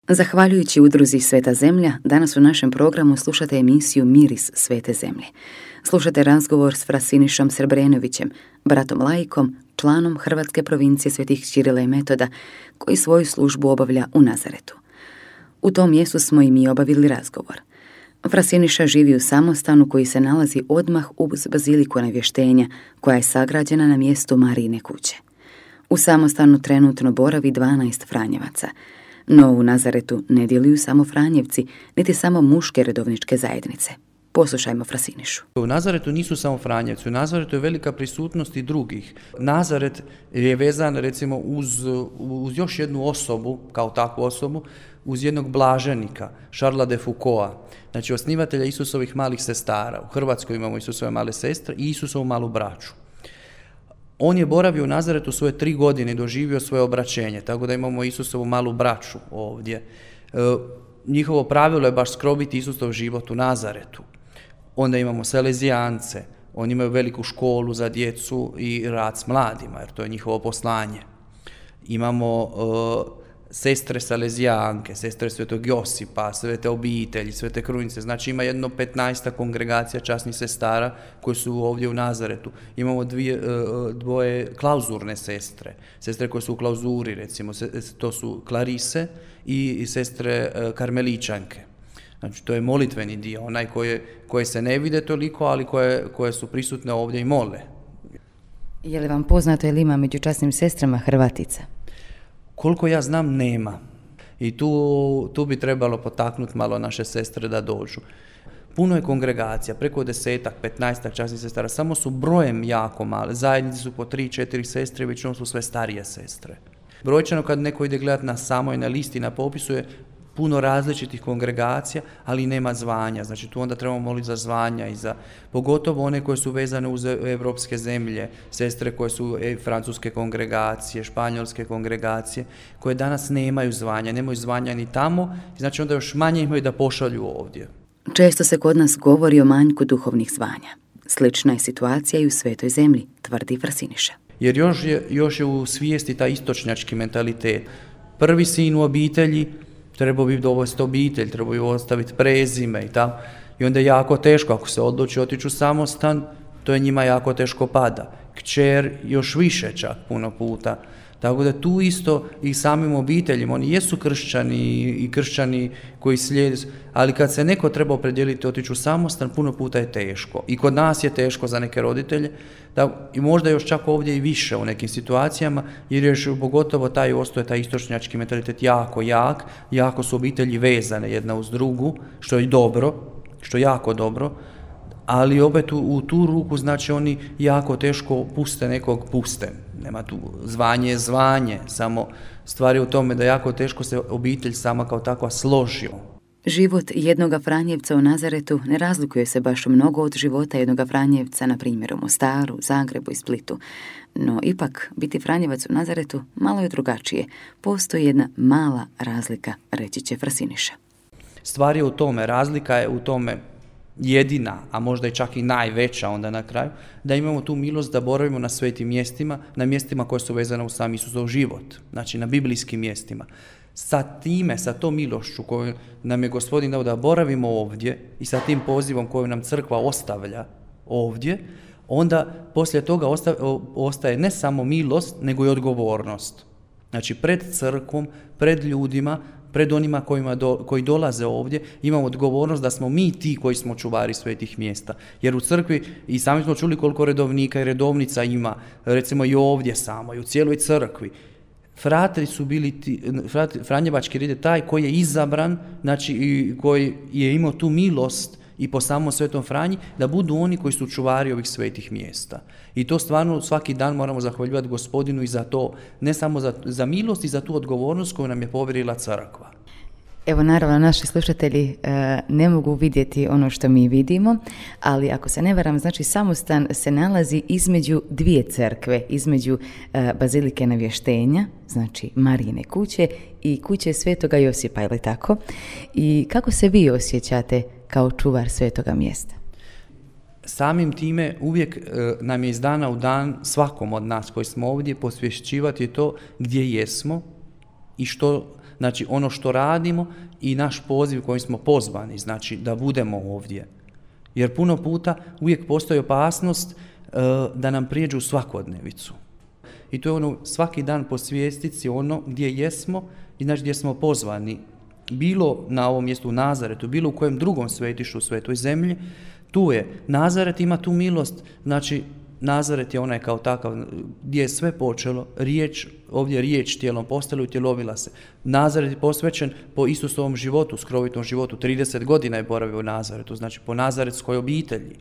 Zahvaljujući udruzi Sveta zemlja, danas u našem programu slušate emisiju Miris Svete zemlje. Slušate razgovor s fra Sinišom Srebrenovićem, bratom laikom, članom Hrvatske provincije Svetih Ćirila i Metoda, koji svoju službu obavlja u Nazaretu. U tom mjestu smo i mi obavili razgovor. Fra Siniša živi u samostanu koji se nalazi odmah uz baziliku Navještenja, koja je sagrađena na mjestu Marijine kuće. U samostanu trenutno boravi 12 Franjevaca, no u Nazaretu ne djeluju samo Franjevci, niti samo muške redovničke zajednice. Poslušajmo fra Sinišu. U Nazaretu nisu samo Franjevci, u Nazaretu je velika prisutnost i drugih. Nazaret je vezan recimo uz još jednu osobu, kao takvu osobu, uz jednog blaženika, Charlesa de Foucaulta, znači osnivatelja Isusovih malih sestara. U Hrvatskoj imamo Isusove male sestre i Isusovu malu braću. On je boravio u Nazaretu svoje 3 godine i doživio svoje obraćenje, tako da imamo Isusovu malu braću ovdje. Njihovo pravilo je baš skrobiti Isusov život u Nazaretu. Onda imamo Salezijance, oni imaju veliku školu za djecu i rad s mladima, jer to je njihovo poslanje. Imamo sestre Salezijanke, sestre Svetog Josipa, svete obitelji, svete krunice, znači ima jedno 15 kongregacija časnih sestara koji su ovdje u Nazaretu. Imamo dvoje klauzurne sestre, sestre koje su u klauzuri, recimo, to su Klarise i sestre Karmeličanke. Znači, to je molitveni dio, onaj koje se ne vide toliko, ali koje su prisutne ovdje i mole. Je li vam poznato je li ima među časnim sestrama Hrvatica? Koliko ja znam, nema. I tu bi trebalo potaknuti malo naše sestre da dođu. Puno je kongregacija, preko 10-ak, 15-ak časnih sestara, samo su brojem jako male. Zajednice su po 3-4 sestre, većinom su sve starije sestre. Brojčano kad neko ide gledati na samoj na listi, na popisu je puno različitih kongregacija, ali nema zvanja. Znači tu onda trebamo moliti za zvanja i za, pogotovo one koje su vezane uz evropske zemlje, sestre koje su francuske kongregacije, španjolske kongregacije, koje danas nemaju zvanja ni tamo, znači onda još manje imaju da pošalju ovdje. Često se kod nas govori o manjku duhovnih zvanja. Slična je situacija i u Svetoj zemlji, tvrdi fra Siniša. Jer još je u svijesti taj istočnjački mentalitet. Prvi sin u obitelji trebao bi dovesti obitelj, trebao bi ostaviti prezime i tako. I onda je jako teško, ako se odluči otići u samostan, to je njima jako teško pada. Kćer još više čak puno puta. Tako da tu isto i samim obiteljima, oni jesu kršćani i kršćani koji slijede, ali kad se neko treba opredijeliti otići u samostan, puno puta je teško. I kod nas je teško za neke roditelje, i možda još čak ovdje i više u nekim situacijama, jer još pogotovo ostaje taj istočnjački mentalitet jako jak, jako su obitelji vezane jedna uz drugu, što je dobro, što je jako dobro, ali opet u tu ruku znači oni jako teško puste. Nema tu zvanje, samo stvar je u tome da jako teško se obitelj sama kao takva složi. Život jednoga Franjevca u Nazaretu ne razlikuje se baš mnogo od života jednoga Franjevca, na primjer u Mostaru, Zagrebu i Splitu. No ipak, biti Franjevac u Nazaretu malo je drugačije. Postoji jedna mala razlika, reći će fra Siniša. Stvar je u tome, razlika je u tome jedina, a možda i čak i najveća onda na kraju, da imamo tu milost da boravimo na svetim mjestima, na mjestima koje su vezane u sam Isusov život, znači na biblijskim mjestima. Sa tom milošću koju nam je Gospodin dao da boravimo ovdje i sa tim pozivom koju nam crkva ostavlja ovdje, onda poslije toga ostaje ne samo milost, nego i odgovornost. Znači pred crkvom, pred ljudima, pred onima koji dolaze ovdje, imamo odgovornost da smo mi ti koji smo čuvari svetih mjesta. Jer u crkvi, i sami smo čuli koliko redovnika i redovnica ima, recimo i ovdje samo, i u cijeloj crkvi. Fratri su bili Franjevački red je taj koji je izabran, znači i koji je imao tu milost i po samom Svetom Franji, da budu oni koji su čuvari ovih svetih mjesta. I to stvarno svaki dan moramo zahvaljivati Gospodinu i za to, ne samo za milost i za tu odgovornost koju nam je povjerila crkva. Evo, naravno, naši slušatelji ne mogu vidjeti ono što mi vidimo, ali ako se ne varam, znači samostan se nalazi između dvije crkve, između Bazilike Navještenja, znači Marijine kuće, i kuće Svetoga Josipa, je li tako? I kako se vi osjećate kao čuvar svetoga mjesta? Samim time uvijek nam je iz dana u dan, svakom od nas koji smo ovdje, posvješćivati to gdje jesmo i što znači ono što radimo i naš poziv kojim smo pozvani, znači da budemo ovdje. Jer puno puta uvijek postoji opasnost da nam prijeđu u svakodnevicu. I to je ono svaki dan posvijestiti si ono gdje jesmo i znači gdje smo pozvani. Bilo na ovom mjestu u Nazaretu, bilo u kojem drugom svetištu u Svetoj zemlji, tu je. Nazaret ima tu milost, znači Nazaret je onaj kao takav gdje je sve počelo, ovdje riječ tijelom postala i utjelovila se. Nazaret je posvećen po Isusovom životu, skrovitom životu, 30 godina je boravio u Nazaretu, znači po nazaretskoj obitelji.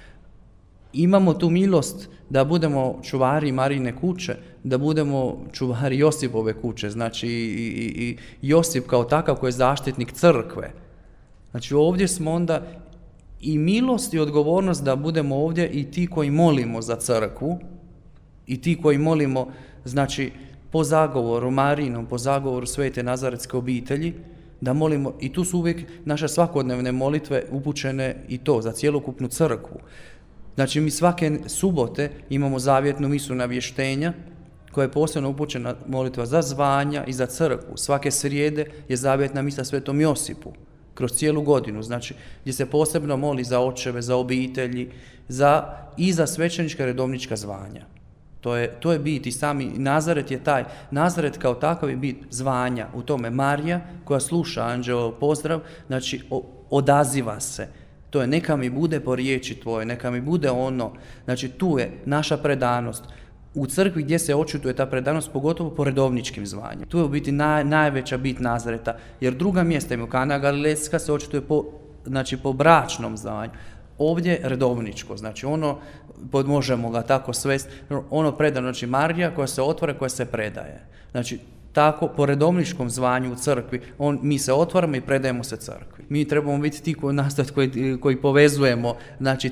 Imamo tu milost da budemo čuvari Marijine kuće, da budemo čuvari Josipove kuće, znači i Josip kao takav koji je zaštitnik crkve. Znači ovdje smo onda i milost i odgovornost da budemo ovdje i ti koji molimo za crkvu i ti koji molimo, znači po zagovoru Marijinom, po zagovoru Svete Nazaretske obitelji, da molimo, i tu su uvijek naše svakodnevne molitve upućene i to za cjelokupnu crkvu. Znači mi svake subote imamo zavjetnu misu navještenja koja je posebno upućena molitva za zvanja i za crkvu. Svake srijede je zavjetna misa Svetom Josipu kroz cijelu godinu, znači gdje se posebno moli za očeve, za obitelji, i za svećenička redovnička zvanja. To je bit i sami Nazaret je taj. Nazaret kao takav je bit zvanja. U tome Marija koja sluša anđelov pozdrav, znači odaziva se. To je neka mi bude po riječi tvoje, neka mi bude ono. Znači tu je naša predanost. U crkvi gdje se očituje ta predanost, pogotovo po redovničkim zvanjima. Tu je u biti najveća bit Nazareta, jer druga mjesta imaju, Kana Galilejska se očituje po bračnom zvanju. Ovdje redovničko, znači ono, možemo ga tako svesti, ono predano, znači Marija koja se otvara, koja se predaje. Znači tako po redovničkom zvanju u crkvi, mi se otvaramo i predajemo se crkvi. Mi trebamo biti ti koji povezujemo, znači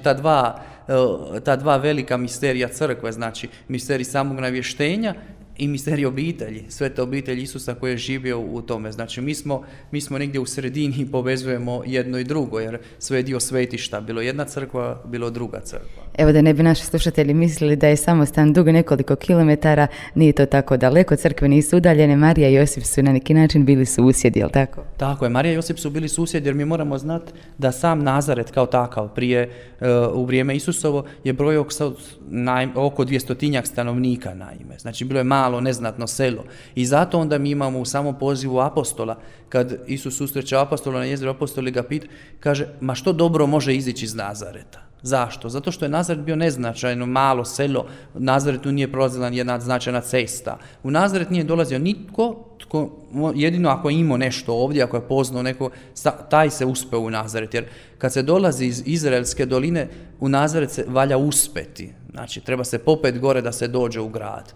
ta dva velika misterija crkve, znači misterij samog navještenja i misterij obitelji, svete obitelji Isusa koji je živio u tome. Znači mi smo negdje u sredini i povezujemo jedno i drugo, jer sve je dio svetišta, bilo jedna crkva, bilo druga crkva. Evo da ne bi naši slušatelji mislili da je samostan dug nekoliko kilometara, nije to tako daleko, crkve nisu udaljene, Marija i Josip su na neki način bili susjedi, jel tako? Tako je, Marija i Josip su bili susjedi, jer mi moramo znati da sam Nazaret kao takav u vrijeme Isusovo je broj oko 200 stanovnika naime, znači bilo je malo neznatno selo i zato onda mi imamo u samom pozivu apostola, kad Isus susreće apostola na jezeru, apostoli ga pita, kaže, ma što dobro može izići iz Nazareta? Zašto? Zato što je Nazaret bio neznačajno malo selo, u Nazaretu nije prolazila jedna značajna cesta. U Nazaret nije dolazio nitko, jedino ako je imao nešto ovdje, ako je poznao neko, taj se uspeo u Nazaret. Jer kad se dolazi iz Izraelske doline, u Nazaret se valja uspeti. Znači, treba se popet gore da se dođe u grad.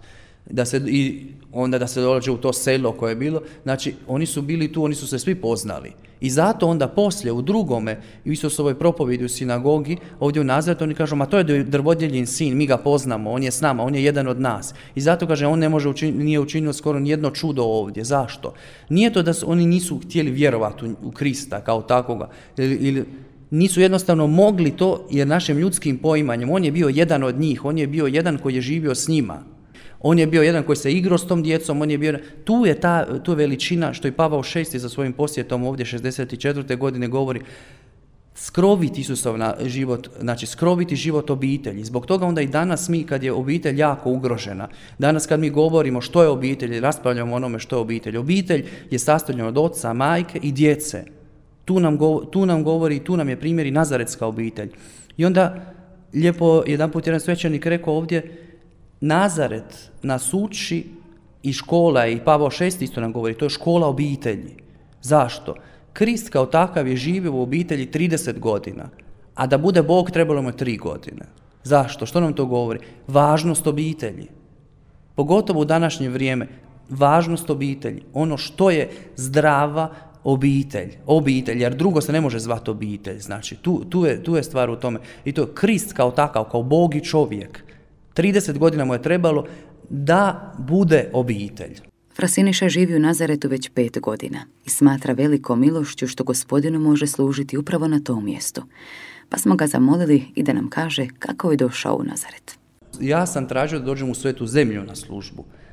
Onda da se dođe u to selo koje je bilo, znači oni su bili tu, oni su se svi poznali. I zato onda poslije u drugome, u Isusovoj propovjedi u sinagogi, ovdje u Nazaretu, oni kažu, ma to je drvodjeljin sin, mi ga poznamo, on je s nama, on je jedan od nas. I zato kaže, on nije učinio skoro nijedno čudo ovdje. Zašto? Nije to da oni nisu htjeli vjerovati u Krista kao takoga, ili nisu jednostavno mogli to, jer našim ljudskim poimanjem, on je bio jedan od njih, on je bio jedan koji je živio s njima. On je bio jedan koji se igrao s tom djecom, tu je veličina što i Pavao VI za svojim posjetom ovdje 64. godine govori, skroviti Isusov život, znači skroviti život obitelji. Zbog toga onda i danas mi, kad je obitelj jako ugrožena, danas kad mi govorimo što je obitelj, raspravljamo o onome što je obitelj. Obitelj je sastavljena od oca, majke i djece. Tu nam govori, tu nam je primjer i nazaretska obitelj. I onda lijepo jedanput jedan svećenik rekao ovdje, Nazaret nas uči i škola, i Pavao VI isto nam govori, to je škola obitelji. Zašto? Krist kao takav je živio u obitelji 30 godina, a da bude Bog trebalo mu 3 godine. Zašto? Što nam to govori? Važnost obitelji. Pogotovo u današnje vrijeme, važnost obitelji. Ono što je zdrava obitelj, jer drugo se ne može zvati obitelj. Znači, tu je stvar u tome. I to je Krist kao takav, kao Bog i čovjek. 30 godina mu je trebalo da bude obitelj. Fra Siniša živi u Nazaretu već 5 godina i smatra velikom milošću što Gospodinu može služiti upravo na tom mjestu. Pa smo ga zamolili i da nam kaže kako je došao u Nazaret. Ja sam tražio da dođem u Svetu zemlju na službu.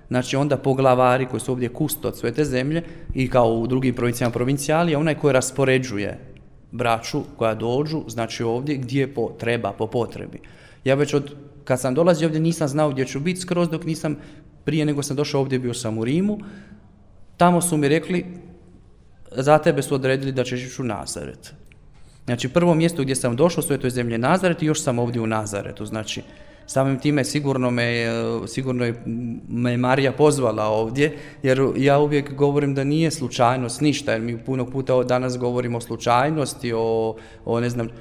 znači onda poglavari koji su ovdje kustod Svete zemlje i kao u drugim provincijama provincijali, onaj koji raspoređuje braću koja dođu, znači ovdje gdje treba, po potrebi. Ja već kad sam dolazio ovdje nisam znao gdje ću biti skroz dok nisam, prije nego sam došao ovdje, bio sam u Rimu, tamo su mi rekli, za tebe su odredili da ćeš ići u Nazaret. Znači prvo mjesto gdje sam došao u Svetoj zemlji je Nazaret i još sam ovdje u Nazaretu, znači samim time sigurno me Marija pozvala ovdje, jer ja uvijek govorim da nije slučajnost ništa, jer mi puno puta danas govorimo o slučajnosti, o ne znam,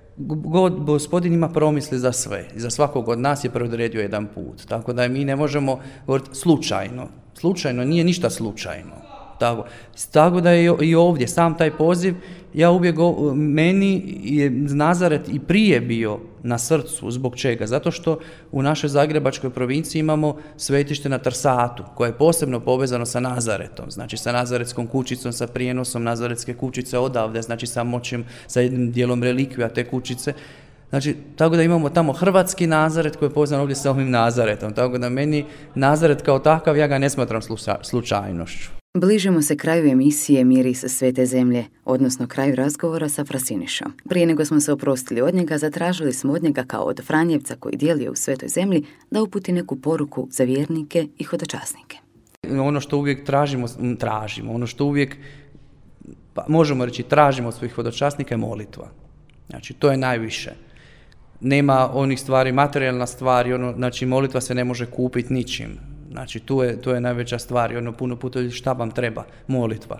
Gospodin ima promisli za sve, za svakog od nas je predodredio jedan put, tako da mi ne možemo govoriti slučajno, nije ništa slučajno. Tako da je i ovdje sam taj poziv, ja uvijek meni je Nazaret i prije bio na srcu. Zbog čega? Zato što u našoj Zagrebačkoj provinciji imamo svetište na Trsatu, koje je posebno povezano sa Nazaretom, znači sa Nazaretskom kućicom, sa prijenosom Nazaretske kućice odavde, znači sa moćem, sa jednim dijelom relikvija te kućice. Znači, tako da imamo tamo hrvatski Nazaret koji je povezan ovdje sa ovim Nazaretom, tako da meni Nazaret kao takav, ja ga ne smatram slučajnošću. Bližimo se kraju emisije Miris Svete zemlje, odnosno kraju razgovora sa fra Sinišom. Prije nego smo se oprostili od njega, zatražili smo od njega kao od Franjevca koji djeluje u Svetoj zemlji da uputi neku poruku za vjernike i hodočasnike. Ono što uvijek tražimo, ono što uvijek, pa možemo reći, tražimo od svojih hodočasnika je molitva. Znači, to je najviše. Nema onih stvari, materijalna stvari, znači molitva se ne može kupiti ničim. Znači, to je najveća stvar i puno puta šta vam treba? Molitva.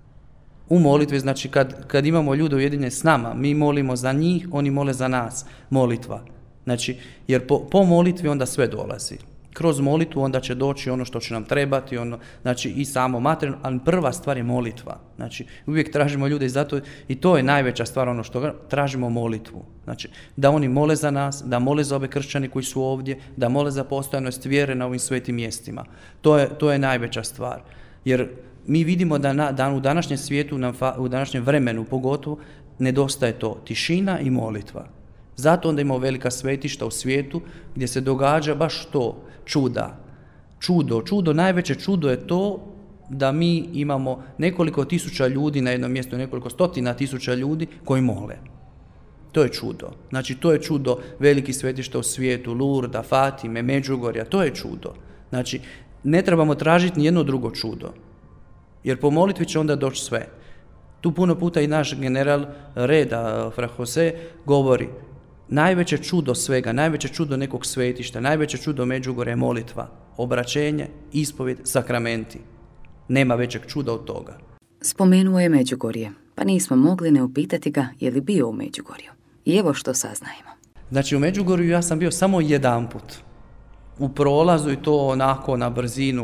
U molitvi, znači, kad imamo ljude ujedinjene s nama, mi molimo za njih, oni mole za nas. Molitva. Znači, jer po molitvi onda sve dolazi. Kroz molitvu onda će doći ono što će nam trebati, znači i samo materijalno, ali prva stvar je molitva. Znači, uvijek tražimo ljude i to je najveća stvar, ono što tražimo molitvu. Znači, da oni mole za nas, da mole za ove kršćani koji su ovdje, da mole za postojanost vjere na ovim svetim mjestima. To je najveća stvar. Jer mi vidimo da u današnjem svijetu, u današnjem vremenu pogotovo, nedostaje to tišina i molitva. Zato onda imamo velika svetišta u svijetu gdje se događa baš to, čuda. Čudo, najveće čudo je to da mi imamo nekoliko tisuća ljudi na jednom mjestu, nekoliko stotina tisuća ljudi koji mole. To je čudo. Znači, to je čudo velikih svetišta u svijetu, Lurda, Fatime, Međugorja, to je čudo. Znači, ne trebamo tražiti ni jedno drugo čudo, jer po molitvi će onda doći sve. Tu puno puta i naš general reda, fra Jose, govori, najveće čudo svega, najveće čudo nekog svetišta, najveće čudo Međugorja je molitva, obraćenje, ispovjed, sakramenti. Nema većeg čuda od toga. Spomenuo je Međugorje, pa nismo mogli ne upitati ga je li bio u Međugorju. I evo što saznajemo. Znači, u Međugorju ja sam bio samo jedanput. U prolazu i to onako na brzinu.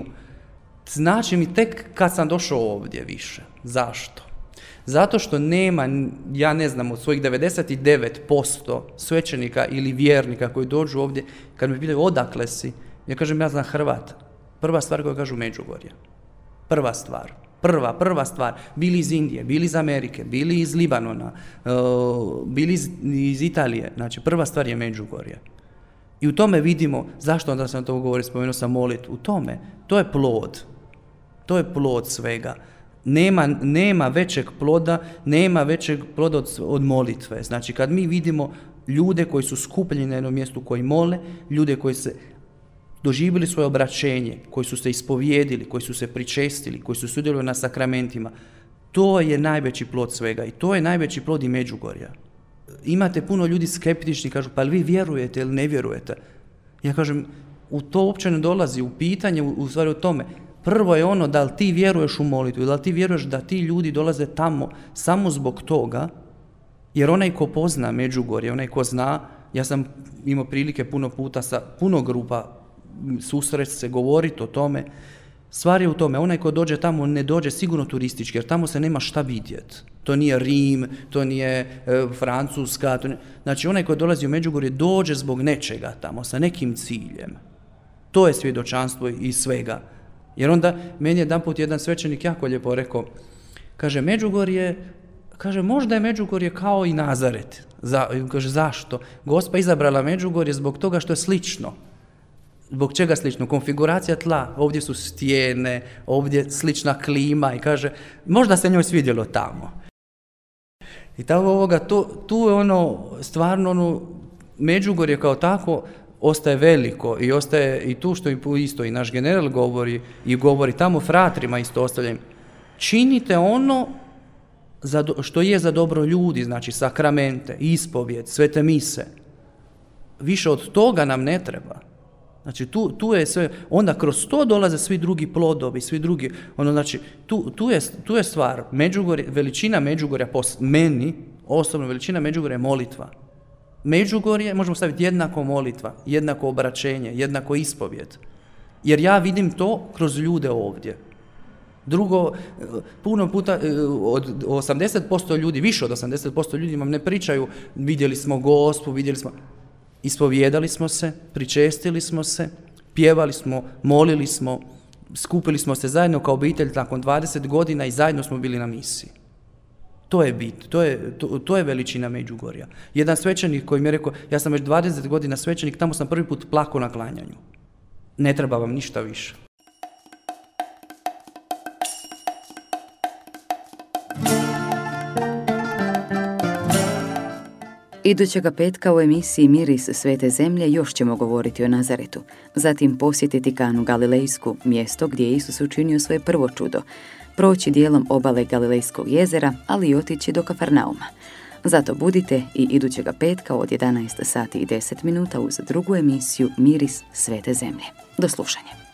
Znači mi tek kad sam došao ovdje više. Zašto? Zato što nema, ja ne znam, od svojih 99% svećenika ili vjernika koji dođu ovdje, kad me pitaju odakle si, ja kažem ja znam Hrvat. Prva stvar koju kažu Međugorje. Prva stvar. Prva stvar. Bili iz Indije, bili iz Amerike, bili iz Libanona, bili iz Italije. Znači, prva stvar je Međugorje. I u tome vidimo, zašto onda sam to govorio, spomenuo sam molitvu, u tome, to je plod. To je plod svega. Nema većeg ploda od molitve. Znači, kad mi vidimo ljude koji su skupljeni na jednom mjestu koji mole, ljude koji se doživjeli svoje obraćenje, koji su se ispovijedili, koji su se pričestili, koji su sudjelovali na sakramentima, to je najveći plod svega i to je najveći plod i Međugorja. Imate puno ljudi skeptični, kažu, pa li vi vjerujete ili ne vjerujete? Ja kažem, u to uopće ne dolazi, u pitanje, u stvari u tome. Prvo je ono da li ti vjeruješ u molitvu, da li ti vjeruješ da ti ljudi dolaze tamo samo zbog toga, jer onaj ko pozna Međugorje, onaj ko zna, ja sam imao prilike puno puta sa puno grupa susresti se, govoriti o tome. Stvar je u tome, onaj ko dođe tamo ne dođe sigurno turistički, jer tamo se nema šta vidjeti. To nije Rim, to nije Francuska, znači onaj ko dolazi u Međugorje dođe zbog nečega tamo, sa nekim ciljem. To je svjedočanstvo i svega. Jer onda meni jedanput jedan svećenik jako lijepo rekao, kaže Međugorje, kaže možda je Međugorje kao i Nazaret. Kaže zašto? Gospa izabrala Međugorje zbog toga što je slično. Zbog čega slično? Konfiguracija tla, ovdje su stijene, ovdje slična klima i kaže, možda se njoj svidjelo tamo. I tako tu je stvarno Međugorje kao tako ostaje veliko i ostaje i tu što isto i naš general govori tamo fratrima isto ostavljaju. Činite ono što je za dobro ljudi, znači sakramente, ispovjed, svete mise. Više od toga nam ne treba. Znači tu je sve, onda kroz to dolaze svi drugi plodovi, svi drugi, znači tu je stvar, veličina Međugorja po meni, osobno veličina Međugorja je molitva. Međugorje možemo staviti jednako molitva, jednako obraćenje, jednako ispovjed. Jer ja vidim to kroz ljude ovdje. Drugo, puno puta od 80% ljudi, više od 80% ljudi vam ne pričaju, vidjeli smo Gospu, ispovijedali smo se, pričestili smo se, pjevali smo, molili smo, skupili smo se zajedno kao obitelj nakon 20 godina i zajedno smo bili na misiji. To je bit, to je veličina Međugorja. Jedan svećenik koji mi je rekao, ja sam već 20 godina svećenik, tamo sam prvi put plakao na klanjanju. Ne treba vam ništa više. Idućega petka u emisiji Miris svete zemlje još ćemo govoriti o Nazaretu, zatim posjetiti Kanu Galilejsku, mjesto gdje je Isus učinio svoje prvo čudo, proći dijelom obale Galilejskog jezera, ali i otići do Kafarnauma. Zato budite i idućega petka od 11 sati i 10 minuta uz drugu emisiju Miris svete zemlje. Do slušanja.